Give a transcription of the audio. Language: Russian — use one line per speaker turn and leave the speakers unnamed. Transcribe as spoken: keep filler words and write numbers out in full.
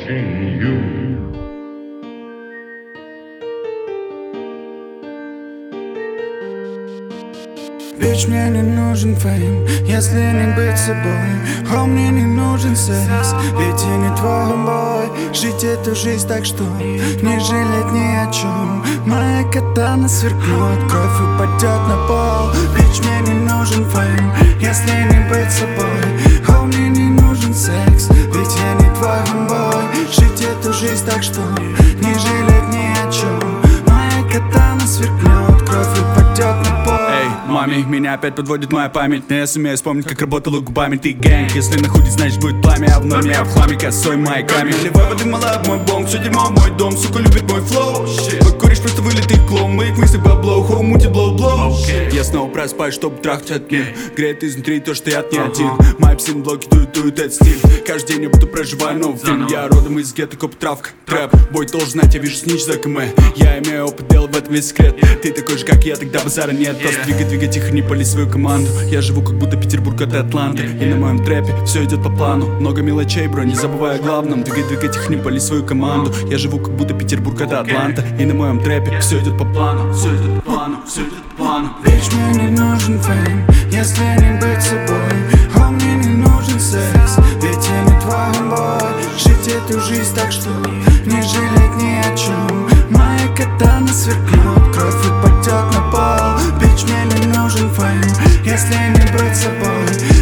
watching you.
Ведь мне не нужен фейм, если не быть собой. О, мне не нужен секс, ведь я не твой бой. Жить эту жизнь так, что не жалеть ни о чем. Моя катана сверкнет, кровь упадет на пол. Ведь мне не нужен фейм, если не быть собой. О, мне не нужен секс, ведь я не твой бой. Жить эту жизнь так, что не жалеть ни о чем. Моя катана сверкнет, кровь упадет на пол.
Маме, меня опять подводит моя память, но я сумею вспомнить, как работала губами. Ты гэнг, если находит, значит будет пламя. А в норме я в хламе косой маяками. Наливай воды, мала, в мой бомб. Все дерьмо в мой дом, сука любит мой флоу. Твой кореш просто вылитый клоун. Моих мыслей баблоу, хоу, мутит блоу-блоу. Я снова проспаюсь, чтобы трахать от меня. Греет изнутри то, что я не один. Мои псин-блоки дуют этот стиль. Каждый день я будто проживаю новый фильм. Я родом из гетто, коп травка, трэп. Бой должен знать, я вижу снич за км. Я имею опыт, делал в этом весь секрет. Ты такой же, как я, тогда базара нет. Просто двигай, двигай, тихо, не пали свою команду. Я живу, как будто Петербург от Атланты. И на моем трэпе все идет по плану. Много мелочей, бро, не забывай о главном. Двигай, двигай, тихо, не пали свою команду. Я живу, как будто Петербург от Атланта. И на моем трэпе все идет по плану. Все идет по плану, все идет по плану.
Ведь мне не нужен фейм, если не быть собой. О, мне не нужен секс, ведь я не твой бой. Жить эту жизнь так, что не жалеть ни о чем. Моя катана сверкнет, кровь упадет на пол. Ведь мне не нужен фейм, если не быть собой.